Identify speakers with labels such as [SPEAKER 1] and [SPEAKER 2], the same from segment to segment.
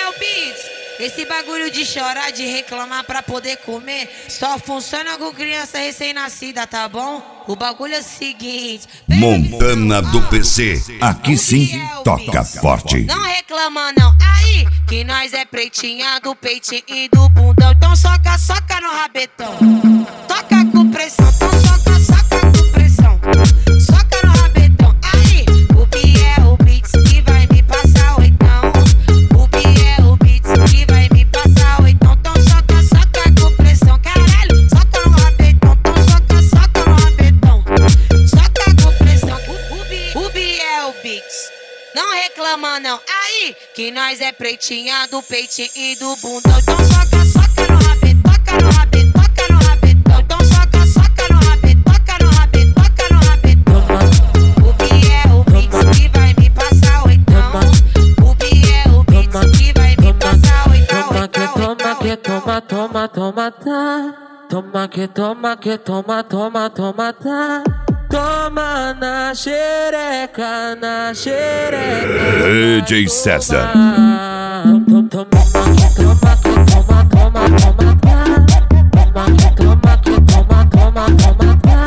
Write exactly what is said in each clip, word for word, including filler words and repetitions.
[SPEAKER 1] é o Beats. Esse bagulho de chorar, de reclamar pra poder comer só funciona com criança recém-nascida, tá bom? O bagulho é o seguinte:
[SPEAKER 2] Montana do P C, aqui sim toca forte.
[SPEAKER 1] Não reclama não, aí que nós é pretinha do peitinho e do bundão. Então soca, soca no rabetão. Toca com pressão, então soca, soca com pressão. Soca no rabetão, aí o Biel Beats que vai me passar oitão. O Biel Beats que vai me passar oitão. Então soca, soca com pressão, caralho. Soca no rabetão, então soca, soca no rabetão. Soca com pressão, o, o, Bi, o Biel Beats. Não reclama não, aí que nós é pretinha do peitinho e do bundão. Então soca, soca no rabetão, toca no rabetão, toca no rabetão. Então soca, soca no rabetão, toca no rabetão, toca no rabetão. O Biel Beats que vai me passar oitão. O Biel Beats que vai me passar oitão.
[SPEAKER 3] Toma que toma, toma, toma, tá. Toma que toma, que toma, toma, toma, tá. Toma na xereca, na xereca.
[SPEAKER 2] D J César.
[SPEAKER 3] Toma que toma, que toma, toma, toma, tá. Toma que toma, que toma, toma, toma, tá.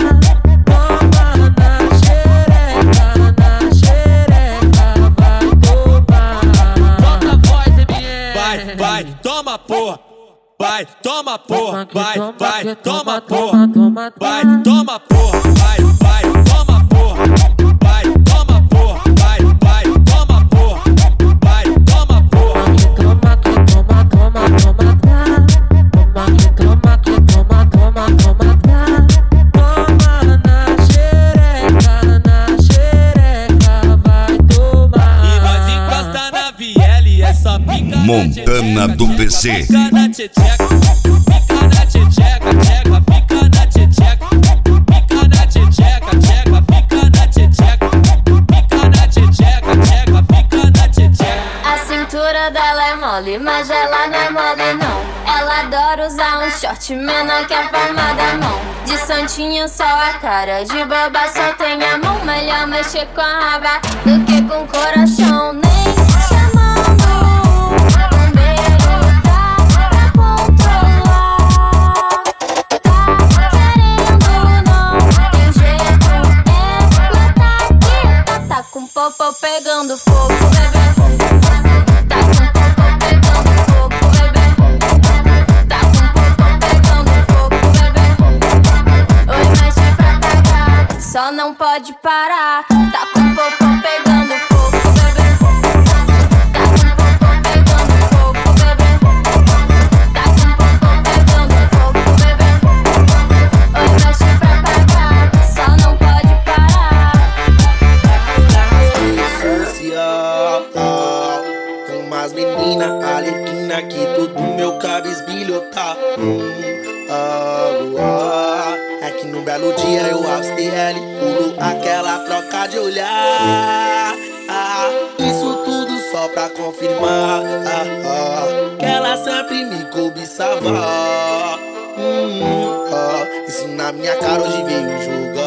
[SPEAKER 3] Toma na xereca, na xereca, vai tomar. Solta a voz, M M.
[SPEAKER 4] Vai, vai, toma porra. Vai, toma porra. Vai, vai, toma porra. Vai, toma porra. Vai, vai, toma porra. Vai, toma porra. Vai, vai, toma porra. Vai, toma porra.
[SPEAKER 3] Toma que toma, toma, toma, tá. Toma que toma, que toma, toma, toma, tá. Toma na xereca, na xereca, vai tomar.
[SPEAKER 4] E nós encosta na Vielle, é só pica na
[SPEAKER 2] Montana do P C.
[SPEAKER 4] Pica na tcheteca, pica na tcheteca, tcheca, pica na tcheteca. Pica na tcheteca, tcheca, pica na tcheteca. Pica na tcheteca, tcheca, pica na tcheteca.
[SPEAKER 5] A cintura dela é mole, mas ela não é mole não. Ela adora usar um short menor que a palma da mão. De santinho só a cara, de boba só tem a mão. Melhor mexer com a raba do que com o coração. Nem chamando um beijo dá pra controlar. Tá querendo não, tem jeito, ela tá aqui. Tá, tá com popô pegando fogo, bebê. Tá com popô pegando fogo, bebê. Tá com popô pegando fogo, bebê. Oi, mexe pra pagar, só não pode parar. Tá com popô pegando fogo, bebê. Tá com popô pegando fogo, bebê. Tá com popô pegando fogo, bebê. Oi, mexe pra pagar, só não pode parar.
[SPEAKER 6] Social, tem umas meninas alequina que tudo meu cabisbilho tá. Hum, ah, é que num belo dia eu abro T L, pulo aquela troca de olhar. Ah, isso tudo só pra confirmar ah, ah, que ela sempre me cobiçava. Hum, ah, isso na minha cara hoje veio jogar.